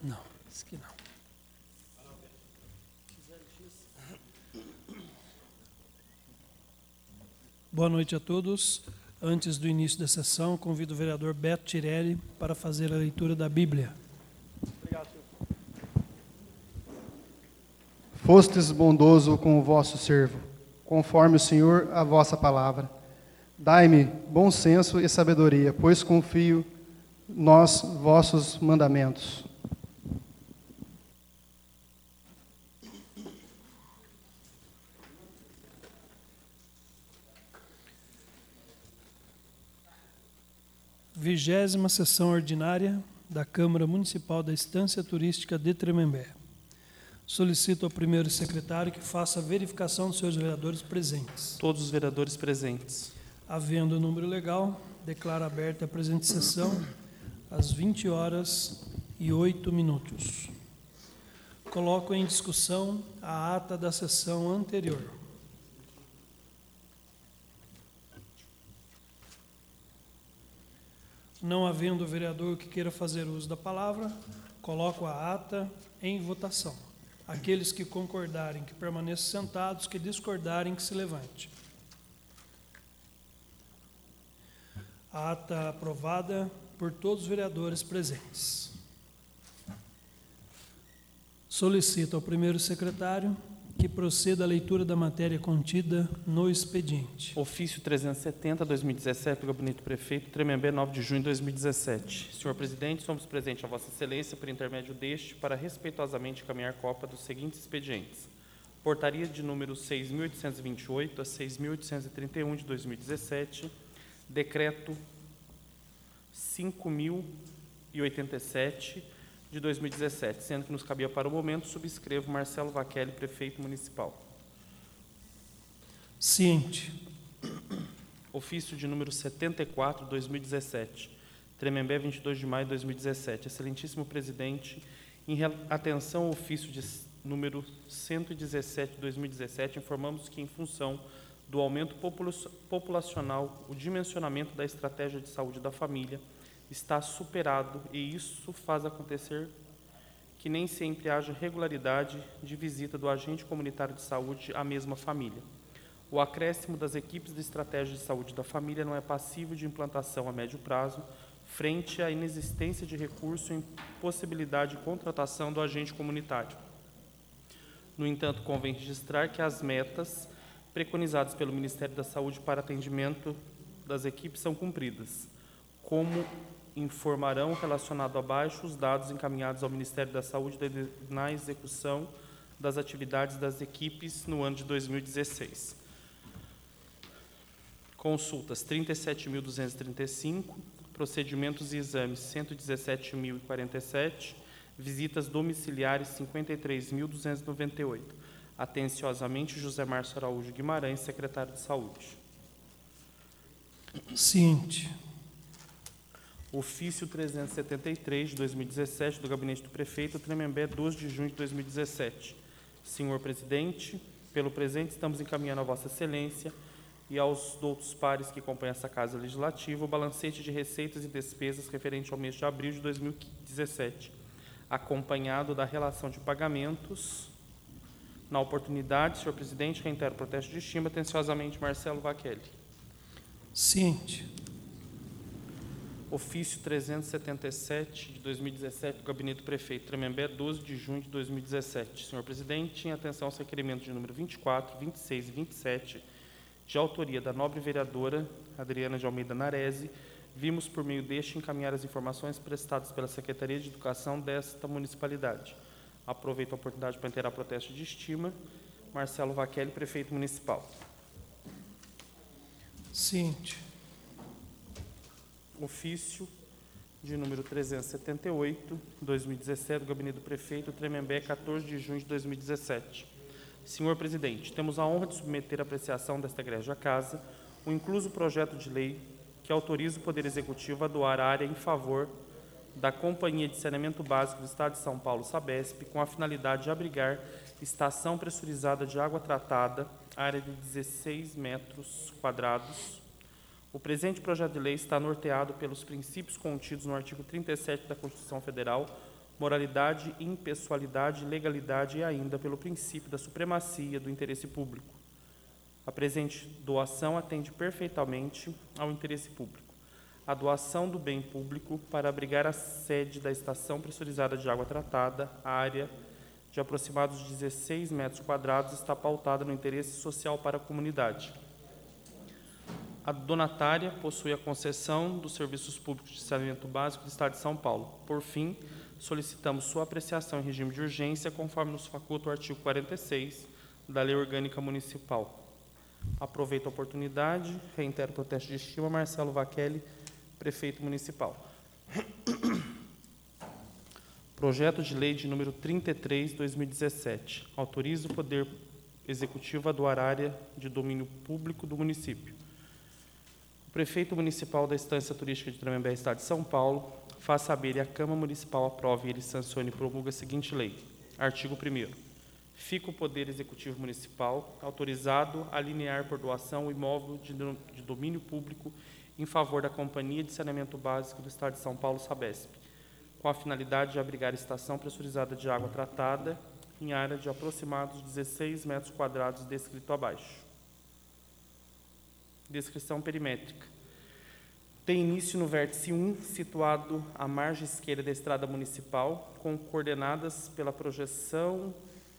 Não, esse aqui não. Boa noite a todos. Antes do início da sessão, convido o vereador Beto Tirelli para fazer a leitura da Bíblia. Obrigado, senhor. Fostes bondoso com o vosso servo, conforme o Senhor a vossa palavra. Dai-me bom senso e sabedoria, pois confio nos vossos mandamentos. Vigésima sessão ordinária da Câmara Municipal da Estância Turística de Tremembé. Solicito ao primeiro secretário que faça a verificação dos seus vereadores presentes. Todos os vereadores presentes. Havendo o número legal, declaro aberta a presente sessão às 20h08. Coloco em discussão a ata da sessão anterior. Não havendo vereador que queira fazer uso da palavra, coloco a ata em votação. Aqueles que concordarem que permaneçam sentados, que discordarem que se levante. A ata aprovada por todos os vereadores presentes. Solicito ao primeiro secretário que proceda à leitura da matéria contida no expediente. Ofício 370/2017 do Gabinete do Prefeito, Tremembé, 9 de junho de 2017. Senhor Presidente, somos presentes a Vossa Excelência, por intermédio deste, para respeitosamente encaminhar cópia dos seguintes expedientes. Portaria de número 6.828 a 6.831 de 2017, Decreto 5.087 de 2017, sendo que nos cabia para o momento, subscrevo Marcelo Vachelli, Prefeito Municipal. Ciente. Ofício de número 74, 2017, Tremembé, 22 de maio de 2017. Excelentíssimo Presidente, em atenção ao ofício de número 117 de 2017, informamos que, em função do aumento populacional, o dimensionamento da estratégia de saúde da família está superado e isso faz acontecer que nem sempre haja regularidade de visita do agente comunitário de saúde à mesma família. O acréscimo das equipes de estratégia de saúde da família não é passível de implantação a médio prazo, frente à inexistência de recurso em possibilidade de contratação do agente comunitário. No entanto, convém registrar que as metas preconizadas pelo Ministério da Saúde para atendimento das equipes são cumpridas, como informarão relacionado abaixo os dados encaminhados ao Ministério da Saúde na execução das atividades das equipes no ano de 2016. Consultas 37.235, procedimentos e exames 117.047, visitas domiciliares 53.298. Atenciosamente, José Márcio Araújo Guimarães, secretário de Saúde. Ciente. Ofício 373, de 2017, do Gabinete do Prefeito, Tremembé, 12 de junho de 2017. Senhor Presidente, pelo presente estamos encaminhando a Vossa Excelência e aos outros pares que acompanham essa Casa Legislativa o balancete de receitas e despesas referente ao mês de abril de 2017, acompanhado da relação de pagamentos. Na oportunidade, senhor Presidente, reitero o protesto de estima, atenciosamente, Marcelo Vachelli. Ciente. Ofício 377, de 2017, do Gabinete do Prefeito, Tremembé, 12 de junho de 2017. Senhor Presidente, em atenção aos requerimentos de número 24, 26 e 27, de autoria da nobre vereadora Adriana de Almeida Narese, vimos por meio deste encaminhar as informações prestadas pela Secretaria de Educação desta municipalidade. Aproveito a oportunidade para inteirar protesto de estima. Marcelo Vachelli, Prefeito Municipal. Ciente. Ofício de número 378, 2017, do Gabinete do Prefeito, Tremembé, 14 de junho de 2017. Senhor Presidente, temos a honra de submeter à apreciação desta egrégia Casa o incluso projeto de lei que autoriza o Poder Executivo a doar a área em favor da Companhia de Saneamento Básico do Estado de São Paulo, Sabesp, com a finalidade de abrigar estação pressurizada de água tratada, área de 16 metros quadrados. O presente projeto de lei está norteado pelos princípios contidos no artigo 37 da Constituição Federal, moralidade, impessoalidade, legalidade e ainda pelo princípio da supremacia do interesse público. A presente doação atende perfeitamente ao interesse público. A doação do bem público para abrigar a sede da estação pressurizada de água tratada, área de aproximados 16 metros quadrados, está pautada no interesse social para a comunidade. A donatária possui a concessão dos serviços públicos de saneamento básico do Estado de São Paulo. Por fim, solicitamos sua apreciação em regime de urgência, conforme nos faculta o artigo 46 da Lei Orgânica Municipal. Aproveito a oportunidade, reitero o protesto de estima, Marcelo Vaquelli, Prefeito Municipal. Projeto de Lei de número 33, 2017. Autoriza o Poder Executivo a doar área de domínio público do município. O Prefeito Municipal da Estância Turística de Tremembé, Estado de São Paulo, faz saber e a Câmara Municipal aprove e ele sancione e promulga a seguinte lei. Artigo 1º. Fica o Poder Executivo Municipal autorizado a alienar por doação o imóvel de domínio público em favor da Companhia de Saneamento Básico do Estado de São Paulo, Sabesp, com a finalidade de abrigar a estação pressurizada de água tratada em área de aproximados 16 metros quadrados descrito abaixo. Descrição perimétrica. Tem início no vértice 1, situado à margem esquerda da estrada municipal, com coordenadas pela projeção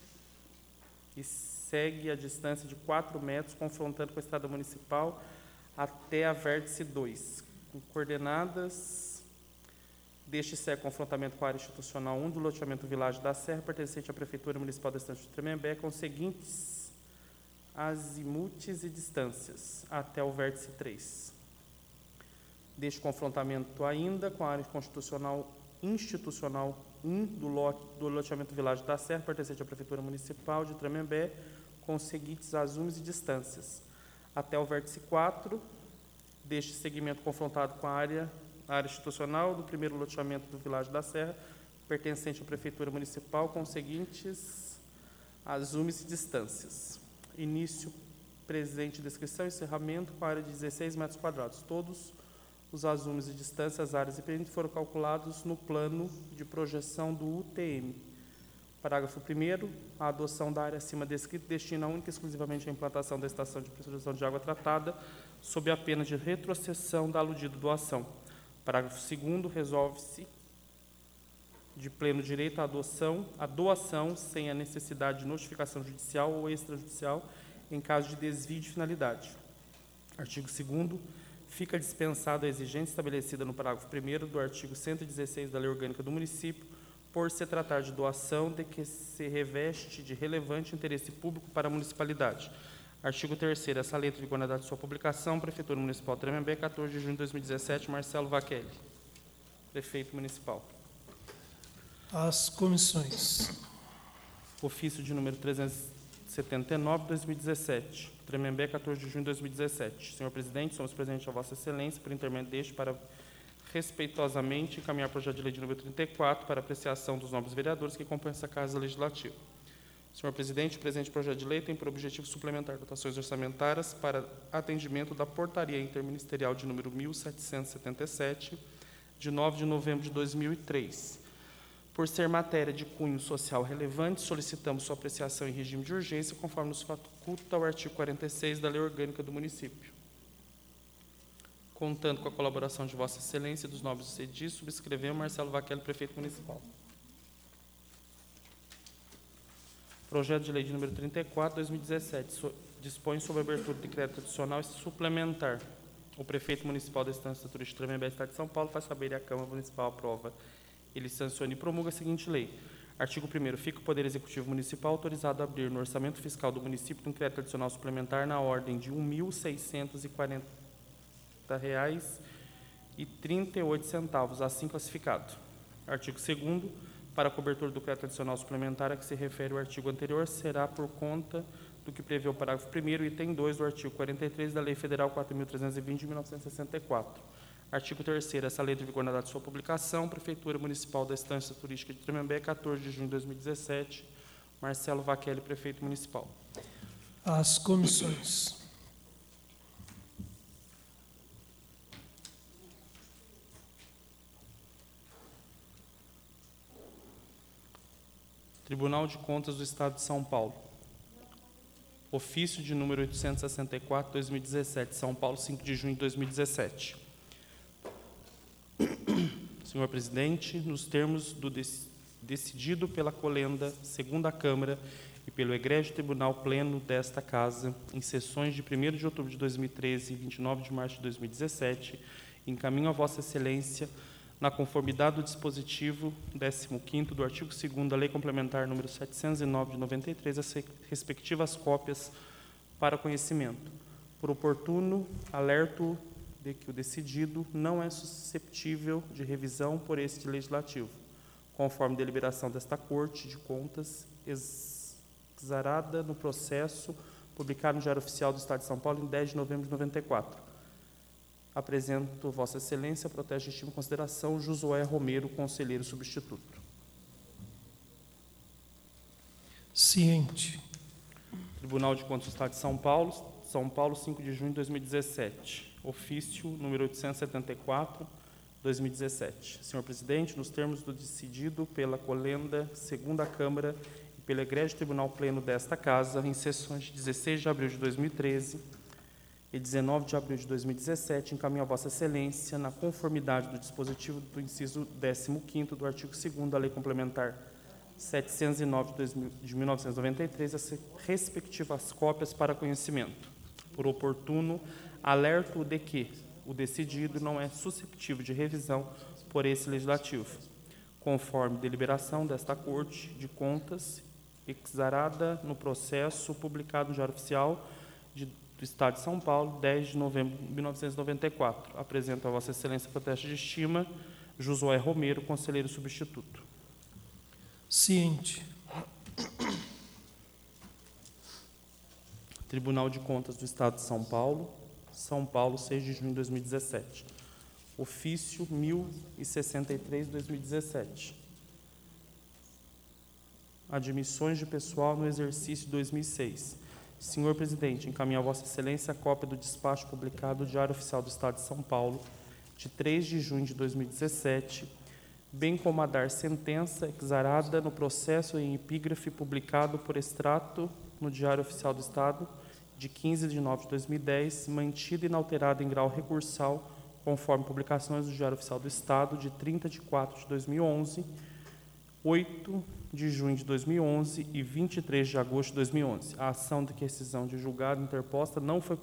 e segue a distância de 4 metros, confrontando com a estrada municipal até a vértice 2. Com coordenadas deste segue confrontamento com a área institucional 1 do loteamento Vilagem da Serra, pertencente à Prefeitura Municipal da Estância de Tremembé, com os seguintes azimutes e distâncias, até o vértice 3. Deste confrontamento ainda com a área institucional 1 do loteamento Vilagem da Serra, pertencente à Prefeitura Municipal de Tremembé, com os seguintes azumes e distâncias, até o vértice 4, deste segmento confrontado com a área institucional do primeiro loteamento do Vilagem da Serra, pertencente à Prefeitura Municipal, com os seguintes azumes e distâncias. Início, presente, descrição e encerramento com a área de 16 metros quadrados. Todos os azumes e distâncias, áreas e perímetros foram calculados no plano de projeção do UTM. Parágrafo 1º. A adoção da área acima descrita destina única e exclusivamente à implantação da estação de pressurização de água tratada, sob a pena de retrocessão da aludida doação. Parágrafo 2º. Resolve-se de pleno direito a doação sem a necessidade de notificação judicial ou extrajudicial em caso de desvio de finalidade. Artigo 2º. Fica dispensada a exigência estabelecida no parágrafo 1º do artigo 116 da Lei Orgânica do Município, por se tratar de doação de que se reveste de relevante interesse público para a municipalidade. Artigo 3º. Essa lei entra em vigor na data de sua publicação. Prefeitura Municipal de Tremembé, 14 de junho de 2017. Marcelo Vaquelli, Prefeito Municipal. As comissões. Ofício de número 379, 2017. Tremembé, 14 de junho de 2017. Senhor Presidente, somos presentes a Vossa Excelência, por intermédio deste, para respeitosamente encaminhar o projeto de lei de número 34 para apreciação dos nobres vereadores que compõem essa Casa Legislativa. Senhor Presidente, o presente projeto de lei tem por objetivo suplementar dotações orçamentárias para atendimento da Portaria Interministerial de número 1777, de 9 de novembro de 2003. Por ser matéria de cunho social relevante, solicitamos sua apreciação em regime de urgência, conforme nos faculta o artigo 46 da Lei Orgânica do Município. Contando com a colaboração de Vossa Excelência e dos nobres do CEDI, subscrevemos Marcelo Vaquelli, Prefeito Municipal. Projeto de Lei de número 34, 2017, dispõe sobre a abertura de decreto adicional e suplementar. O Prefeito Municipal da Estância Turística de Tremembé, Estado de São Paulo, faz saber e a Câmara Municipal aprova. Ele sanciona e promulga a seguinte lei. Artigo 1º. Fica o Poder Executivo Municipal autorizado a abrir no orçamento fiscal do município um crédito adicional suplementar na ordem de R$ 1.640,38, assim classificado. Artigo 2º. Para a cobertura do crédito adicional suplementar a que se refere o artigo anterior, será por conta do que prevê o parágrafo 1º, item 2 do artigo 43 da Lei Federal 4.320, de 1964. Artigo 3º. Essa lei entra em vigor na data de sua publicação. Prefeitura Municipal da Estância Turística de Tremembé, 14 de junho de 2017. Marcelo Vaquelli, Prefeito Municipal. As comissões. Tribunal de Contas do Estado de São Paulo. Ofício de número 864, 2017, São Paulo, 5 de junho de 2017. Senhor presidente, nos termos do decidido pela Colenda, segunda Câmara e pelo Egrégio Tribunal Pleno desta Casa, em sessões de 1º de outubro de 2013 e 29 de março de 2017, encaminho a Vossa Excelência, na conformidade do dispositivo 15º do artigo 2º da Lei Complementar número 709 de 93, as respectivas cópias para conhecimento. Por oportuno, alerto de que o decidido não é susceptível de revisão por este Legislativo, conforme deliberação desta Corte de Contas, exarada no processo publicado no Diário Oficial do Estado de São Paulo em 10 de novembro de 94. Apresento Vossa Excelência, protege e estima em consideração Josué Romero, conselheiro substituto. Ciente. Tribunal de Contas do Estado de São Paulo, 5 de junho de 2017. Ofício número 874, 2017. Senhor presidente, nos termos do decidido pela Colenda, segunda Câmara e pelo Egrégio Tribunal Pleno desta Casa, em sessões de 16 de abril de 2013 e 19 de abril de 2017, encaminho a Vossa Excelência, na conformidade do dispositivo do inciso 15º do artigo 2º da Lei Complementar 709 de 1993, as respectivas cópias para conhecimento. Por oportuno, alerto de que o decidido não é susceptível de revisão por esse Legislativo, conforme deliberação desta Corte de Contas, exarada no processo publicado no Diário Oficial do Estado de São Paulo, 10 de novembro de 1994. Apresento a Vossa Excelência, proteste de estima, Josué Romero, conselheiro substituto. Ciente. Tribunal de Contas do Estado de São Paulo, 6 de junho de 2017. Ofício 1063, 2017. Admissões de pessoal no exercício 2006. Senhor presidente, encaminho a Vossa Excelência a cópia do despacho publicado no Diário Oficial do Estado de São Paulo, de 3 de junho de 2017, bem como a dar sentença exarada no processo em epígrafe publicado por extrato no Diário Oficial do Estado, de 15 de nove de 2010, mantida e inalterada em grau recursal, conforme publicações do Diário Oficial do Estado, de 30 de 4 de 2011, 8 de junho de 2011 e 23 de agosto de 2011. A ação de rescisão de julgado interposta não foi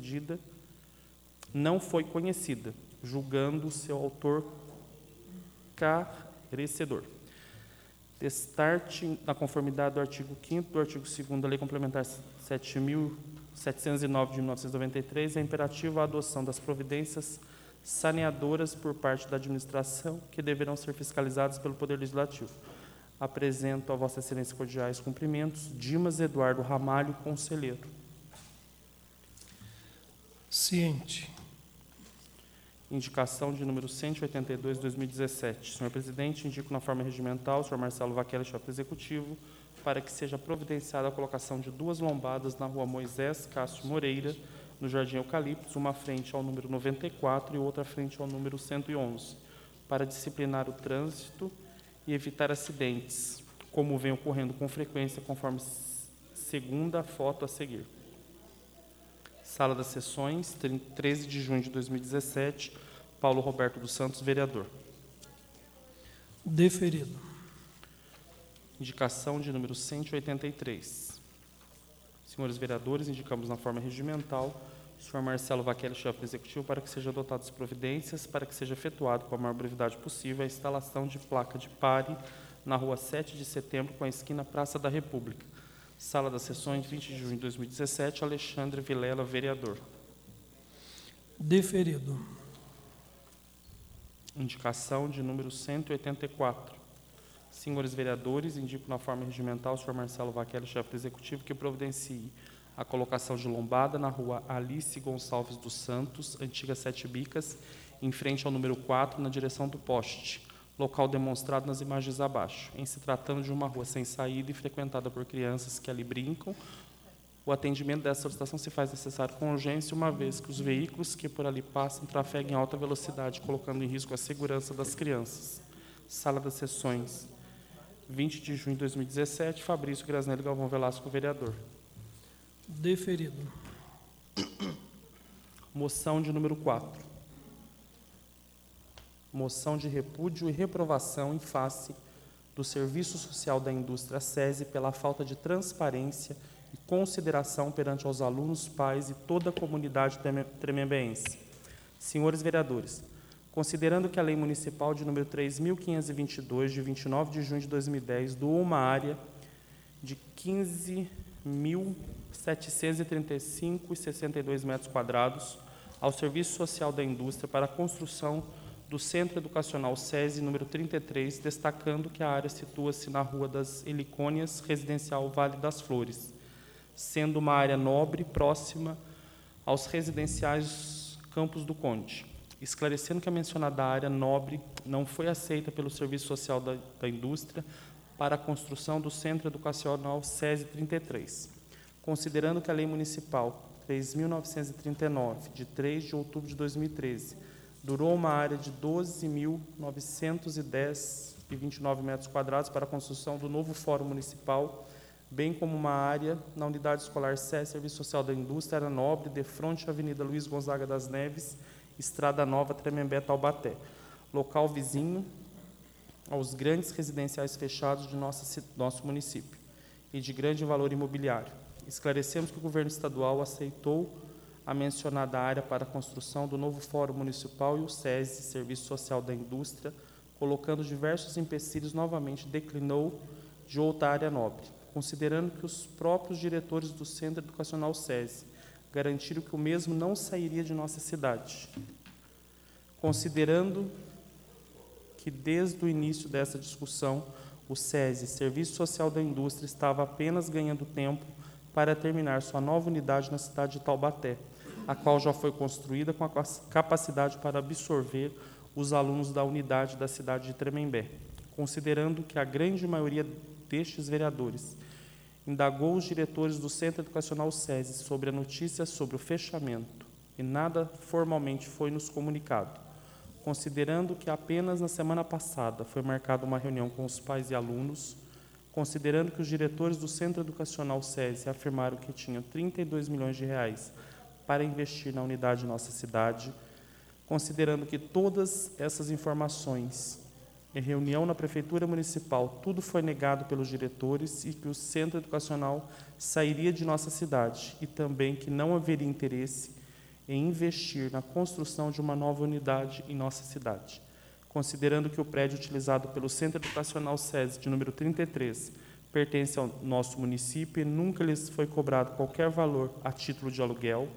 conhecida, julgando seu autor carecedor. Destarte, na conformidade do artigo 5º do artigo 2º da Lei Complementar 709 de 1993, é imperativa a adoção das providências saneadoras por parte da administração, que deverão ser fiscalizadas pelo Poder Legislativo. Apresento a Vossa Excelência cordiais cumprimentos, Dimas Eduardo Ramalho, conselheiro. Ciente. Indicação de número 182, 2017. Senhor presidente, indico na forma regimental o senhor Marcelo Vaquella, chefe executivo, para que seja providenciada a colocação de 2 lombadas na rua Moisés Castro Moreira, no Jardim Eucaliptos, uma frente ao número 94 e outra frente ao número 111, para disciplinar o trânsito e evitar acidentes, como vem ocorrendo com frequência, conforme segunda foto a seguir. Sala das Sessões, 13 de junho de 2017, Paulo Roberto dos Santos, vereador. Deferido. Indicação de número 183. Senhores vereadores, indicamos na forma regimental o senhor Marcelo Vaquella, chefe executivo, para que sejam adotadas providências para que seja efetuado com a maior brevidade possível a instalação de placa de pare na rua 7 de setembro, com a esquina Praça da República. Sala das Sessões, 20 de junho de 2017, Alexandre Vilela, vereador. Deferido. Indicação de número 184. Senhores vereadores, indico na forma regimental o senhor Marcelo Vaquella, chefe executivo, que providencie a colocação de lombada na rua Alice Gonçalves dos Santos, antiga Sete Bicas, em frente ao número 4, na direção do poste, local demonstrado nas imagens abaixo. Em se tratando de uma rua sem saída e frequentada por crianças que ali brincam, o atendimento dessa solicitação se faz necessário com urgência, uma vez que os veículos que por ali passam trafegam em alta velocidade, colocando em risco a segurança das crianças. Sala das Sessões, 20 de junho de 2017, Fabrício Grasnelli Galvão Velasco, vereador. Deferido. Moção de número 4. Moção de repúdio e reprovação em face do Serviço Social da Indústria SESI pela falta de transparência e consideração perante aos alunos, pais e toda a comunidade tremembeense. Senhores vereadores, considerando que a Lei Municipal de número 3.522, de 29 de junho de 2010, doou uma área de 15.735,62 metros quadrados ao Serviço Social da Indústria para a construção do Centro Educacional SESI número 33, destacando que a área situa-se na Rua das Helicônias, residencial Vale das Flores, sendo uma área nobre próxima aos residenciais Campos do Conde. Esclarecendo que a mencionada área nobre não foi aceita pelo Serviço Social da Indústria para a construção do Centro Educacional SESI 33. Considerando que a Lei Municipal 3.939, de 3 de outubro de 2013, durou uma área de 12.910,29 metros quadrados para a construção do novo Fórum Municipal, bem como uma área na Unidade Escolar SESI Serviço Social da Indústria, área nobre, de frente à Avenida Luiz Gonzaga das Neves, Estrada Nova, Tremembé, Taubaté, local vizinho aos grandes residenciais fechados de nosso município e de grande valor imobiliário. Esclarecemos que o governo estadual aceitou a mencionada área para a construção do novo Fórum Municipal e o SESI, Serviço Social da Indústria, colocando diversos empecilhos, novamente declinou de outra área nobre, considerando que os próprios diretores do Centro Educacional SESI garantiram que o mesmo não sairia de nossa cidade. Considerando que, desde o início dessa discussão, o SESI, Serviço Social da Indústria, estava apenas ganhando tempo para terminar sua nova unidade na cidade de Taubaté, a qual já foi construída com a capacidade para absorver os alunos da unidade da cidade de Tremembé. Considerando que a grande maioria destes vereadores indagou os diretores do Centro Educacional SESI sobre a notícia sobre o fechamento e nada formalmente foi nos comunicado. Considerando que apenas na semana passada foi marcada uma reunião com os pais e alunos, considerando que os diretores do Centro Educacional SESI afirmaram que tinham 32 milhões de reais para investir na unidade de nossa cidade, considerando que todas essas informações em reunião na Prefeitura Municipal, tudo foi negado pelos diretores e que o Centro Educacional sairia de nossa cidade e também que não haveria interesse em investir na construção de uma nova unidade em nossa cidade. Considerando que o prédio utilizado pelo Centro Educacional SESI, de número 33, pertence ao nosso município e nunca lhes foi cobrado qualquer valor a título de aluguel,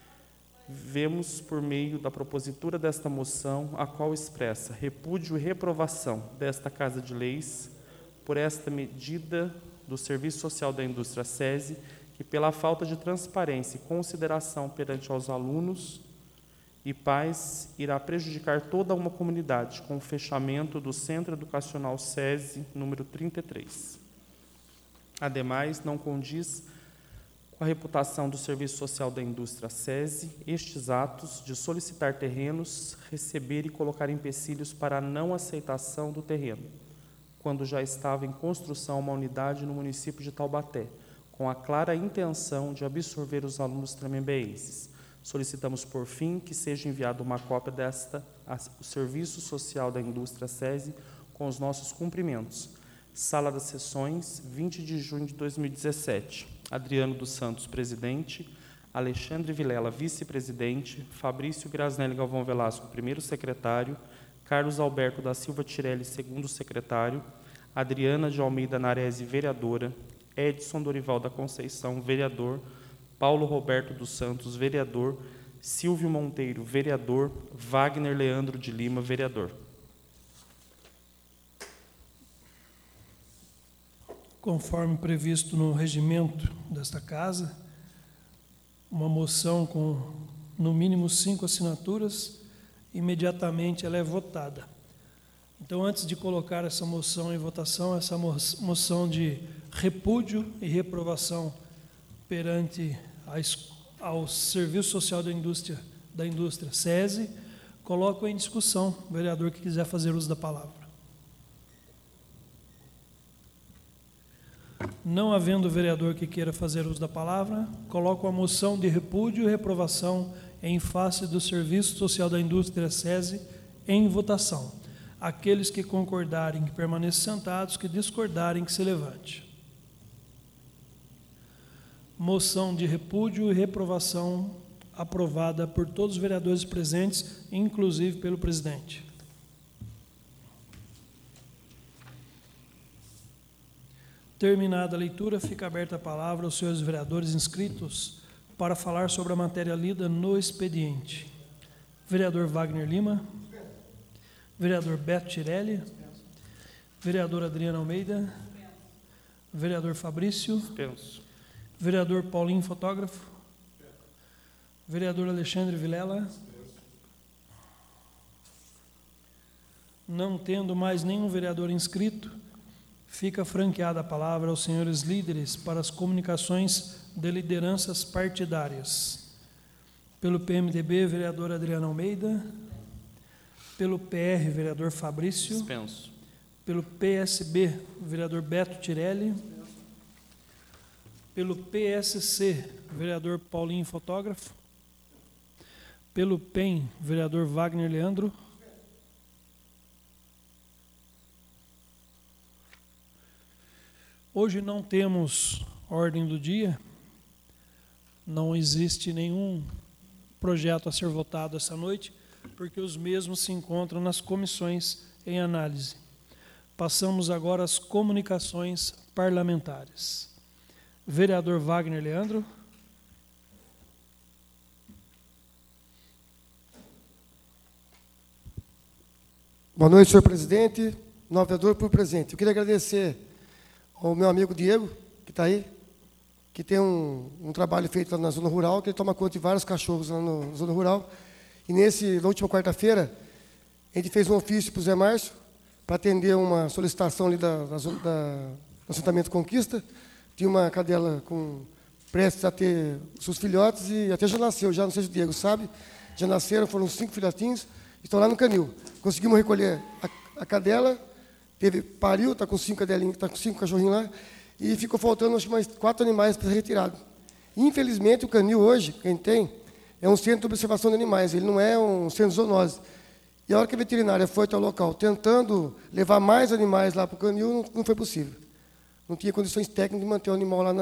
vemos por meio da propositura desta moção, a qual expressa repúdio e reprovação desta Casa de Leis por esta medida do Serviço Social da Indústria SESI, que pela falta de transparência e consideração perante aos alunos e pais, irá prejudicar toda uma comunidade com o fechamento do Centro Educacional SESI número 33. Ademais, não condiz com a reputação do Serviço Social da Indústria SESI estes atos de solicitar terrenos, receber e colocar empecilhos para a não aceitação do terreno, quando já estava em construção uma unidade no município de Taubaté, com a clara intenção de absorver os alunos tremembeenses. Solicitamos, por fim, que seja enviada uma cópia desta ao Serviço Social da Indústria SESI com os nossos cumprimentos. Sala das Sessões, 20 de junho de 2017. Adriano dos Santos, presidente. Alexandre Vilela, vice-presidente. Fabrício Grasnelli Galvão Velasco, primeiro secretário. Carlos Alberto da Silva Tirelli, segundo secretário. Adriana de Almeida Narese, vereadora. Edson Dorival da Conceição, vereador. Paulo Roberto dos Santos, vereador. Silvio Monteiro, vereador. Wagner Leandro de Lima, vereador. Conforme previsto no regimento desta Casa, uma moção com, no mínimo, 5 assinaturas, imediatamente ela é votada. Então, antes de colocar essa moção em votação, essa moção de repúdio e reprovação perante ao Serviço Social da Indústria SESI, coloco em discussão o vereador que quiser fazer uso da palavra. Não havendo vereador que queira fazer uso da palavra, coloco a moção de repúdio e reprovação em face do Serviço Social da Indústria SESI em votação. Aqueles que concordarem que permaneçam sentados, que discordarem que se levante. Moção de repúdio e reprovação aprovada por todos os vereadores presentes, inclusive pelo presidente. Terminada a leitura, fica aberta a palavra aos senhores vereadores inscritos para falar sobre a matéria lida no expediente. Vereador Wagner Lima. Vereador Beto Tirelli. Vereador Adriano Almeida. Vereador Fabrício. Dispenso. Vereador Paulinho Fotógrafo. Vereador Alexandre Vilela. Não tendo mais nenhum vereador inscrito, fica franqueada a palavra aos senhores líderes para as comunicações de lideranças partidárias. Pelo PMDB, vereador Adriano Almeida. Pelo PR, vereador Fabrício. Dispenso. Pelo PSB, vereador Beto Tirelli. Pelo PSC, vereador Paulinho Fotógrafo. Pelo PEN, vereador Wagner Leandro. Hoje não temos ordem do dia, não existe nenhum projeto a ser votado essa noite, porque os mesmos se encontram nas comissões em análise. Passamos agora às comunicações parlamentares. Vereador Wagner Leandro. Boa noite, senhor presidente, novo vereador por presente. Eu queria agradecer ao meu amigo Diego, que está aí, que tem um trabalho feito lá na zona rural, que ele toma conta de vários cachorros lá na zona rural. E na última quarta-feira, a gente fez um ofício para o Zé Márcio, para atender uma solicitação ali do assentamento Conquista. Tinha uma cadela prestes a ter seus filhotes e até já nasceu, já não sei se o Diego sabe, já nasceram, foram 5 filhotinhos, estão lá no canil. Conseguimos recolher a cadela, pariu, está com 5 cadelinhos, está com 5 cachorrinhos lá, e ficou faltando acho que mais 4 animais para ser retirado. Infelizmente, o canil hoje, quem tem, é um centro de observação de animais, ele não é um centro de zoonose. E a hora que a veterinária foi até o local, tentando levar mais animais lá para o canil, não foi possível. Não tinha condições técnicas de manter o animal lá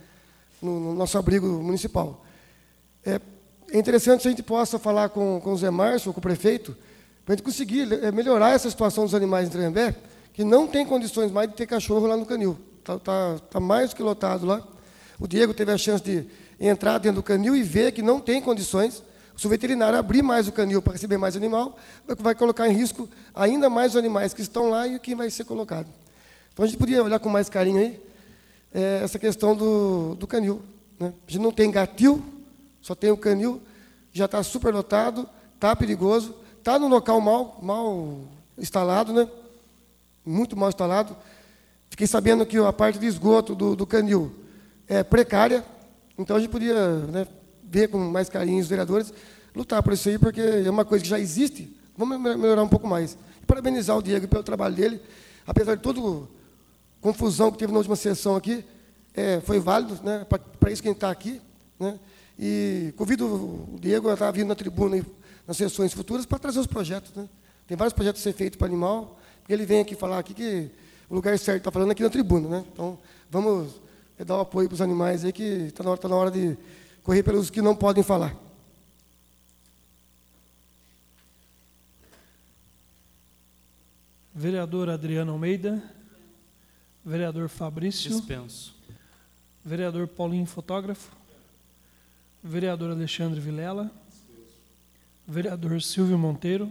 no nosso abrigo municipal. É interessante se a gente possa falar com o Zé Márcio, ou com o prefeito, para a gente conseguir melhorar essa situação dos animais em Tremembé, que não tem condições mais de ter cachorro lá no canil. Está mais do que lotado lá. O Diego teve a chance de entrar dentro do canil e ver que não tem condições. Se o veterinário abrir mais o canil para receber mais animal, vai colocar em risco ainda mais os animais que estão lá e o que vai ser colocado. Então, a gente podia olhar com mais carinho aí essa questão do canil. Né? A gente não tem gatil, só tem o canil, já está super lotado, está perigoso, está num local mal instalado, né? Muito mal instalado. Fiquei sabendo que a parte de esgoto do canil é precária, então a gente podia, né, ver com mais carinho os vereadores, lutar por isso aí, porque é uma coisa que já existe, vamos melhorar um pouco mais. E parabenizar o Diego pelo trabalho dele, apesar de toda confusão que teve na última sessão aqui, foi válido, né, para isso que a gente está aqui. Né, e convido o Diego a estar vindo na tribuna e nas sessões futuras para trazer os projetos. Né. Tem vários projetos a ser feitos para animal, e ele vem aqui falar aqui que o lugar certo está falando aqui na tribuna. Né. Então, vamos dar o apoio para os animais aí, que está na hora de correr pelos que não podem falar. Vereador Adriano Almeida. Vereador Fabrício. Dispenso. Vereador Paulinho Fotógrafo. Vereador Alexandre Vilela. Vereador Silvio Monteiro.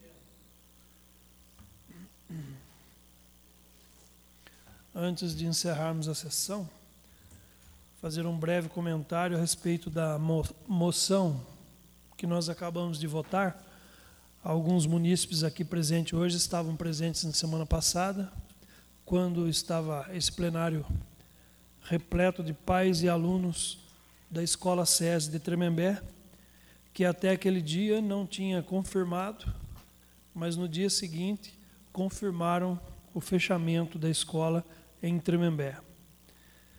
Antes de encerrarmos a sessão, fazer um breve comentário a respeito da moção que nós acabamos de votar. Alguns munícipes aqui presentes hoje estavam presentes na semana passada, quando estava esse plenário repleto de pais e alunos da Escola SESI de Tremembé, que até aquele dia não tinha confirmado, mas no dia seguinte confirmaram o fechamento da escola em Tremembé.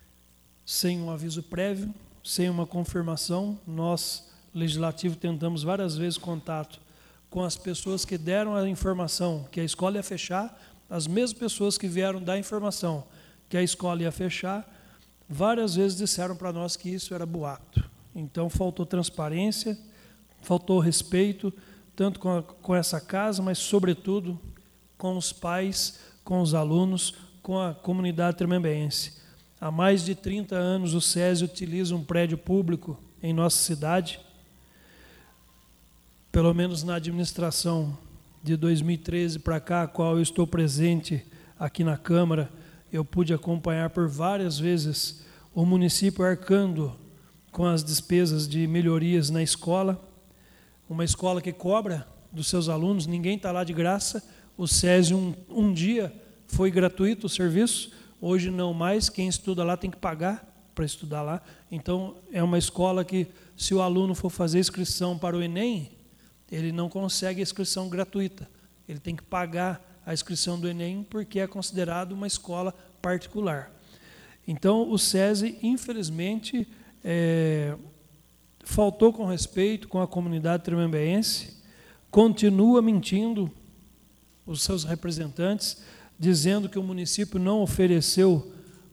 sem um aviso prévio, sem uma confirmação. Nós, Legislativo, tentamos várias vezes contato com as pessoas que deram a informação que a escola ia fechar, as mesmas pessoas que vieram dar a informação que a escola ia fechar, várias vezes disseram para nós que isso era boato. Então, faltou transparência, faltou respeito, tanto com essa casa, mas, sobretudo, com os pais, com os alunos, com a comunidade tremembense. Há mais de 30 anos, o SESI utiliza um prédio público em nossa cidade. Pelo menos na administração de 2013 para cá, a qual eu estou presente aqui na Câmara, eu pude acompanhar por várias vezes o município arcando com as despesas de melhorias na escola. Uma escola que cobra dos seus alunos, ninguém está lá de graça. O SESI um dia foi gratuito o serviço, hoje não mais, quem estuda lá tem que pagar para estudar lá. Então, é uma escola que, se o aluno for fazer inscrição para o Enem, ele não consegue a inscrição gratuita. Ele tem que pagar a inscrição do Enem, porque é considerado uma escola particular. Então, o SESI, infelizmente, faltou com respeito com a comunidade tremembense, continua mentindo os seus representantes, dizendo que o município não ofereceu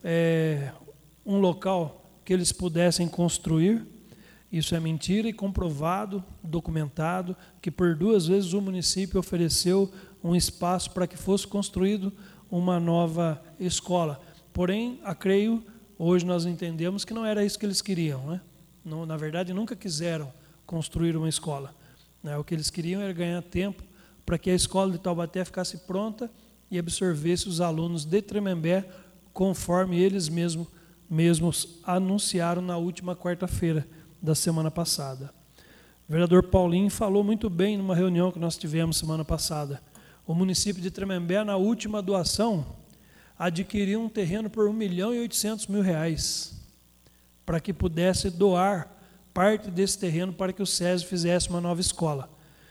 um local que eles pudessem construir. Isso é mentira e comprovado, documentado, que por 2 vezes o município ofereceu um espaço para que fosse construído uma nova escola. Porém, creio, hoje nós entendemos que não era isso que eles queriam, né? Não, na verdade, nunca quiseram construir uma escola, né? O que eles queriam era ganhar tempo para que a escola de Taubaté ficasse pronta e absorvesse os alunos de Tremembé, conforme eles mesmos anunciaram na última quarta-feira da semana passada. O vereador Paulinho falou muito bem numa reunião que nós tivemos semana passada. O município de Tremembé, na última doação, adquiriu um terreno por R$1.800.000 para que pudesse doar parte desse terreno para que o SESI fizesse uma nova escola.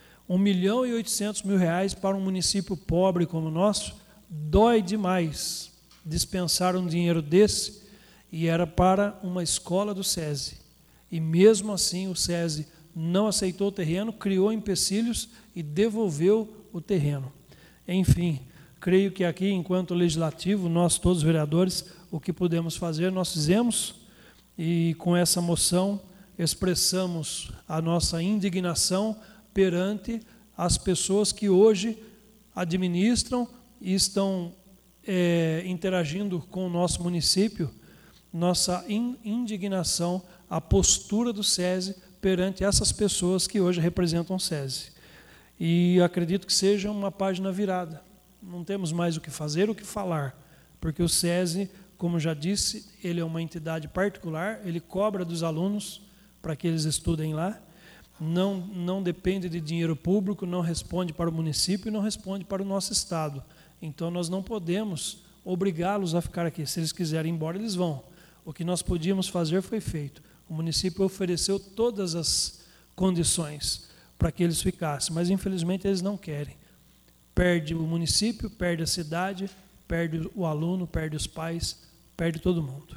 R$1.800.000 para um município pobre como o nosso, dói demais dispensar um dinheiro desse, e era para uma escola do SESI. E mesmo assim o SESI não aceitou o terreno, criou empecilhos e devolveu o terreno. Enfim, creio que aqui, enquanto legislativo, nós todos vereadores, o que pudemos fazer, nós fizemos, e com essa moção expressamos a nossa indignação perante as pessoas que hoje administram e estão interagindo com o nosso município, nossa indignação, a postura do SESI perante essas pessoas que hoje representam o SESI. E acredito que seja uma página virada. Não temos mais o que fazer, o que falar, porque o SESI, como já disse, ele é uma entidade particular, ele cobra dos alunos para que eles estudem lá, não depende de dinheiro público, não responde para o município e não responde para o nosso Estado. Então, nós não podemos obrigá-los a ficar aqui. Se eles quiserem ir embora, eles vão. O que nós podíamos fazer foi feito. O município ofereceu todas as condições para que eles ficassem, mas, infelizmente, eles não querem. Perde o município, perde a cidade, perde o aluno, perde os pais, perde todo mundo.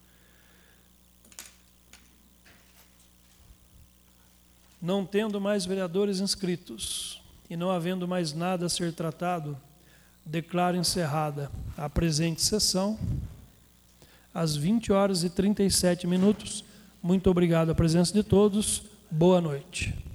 Não tendo mais vereadores inscritos e não havendo mais nada a ser tratado, declaro encerrada a presente sessão, às 20h37. Muito obrigado à presença de todos. Boa noite.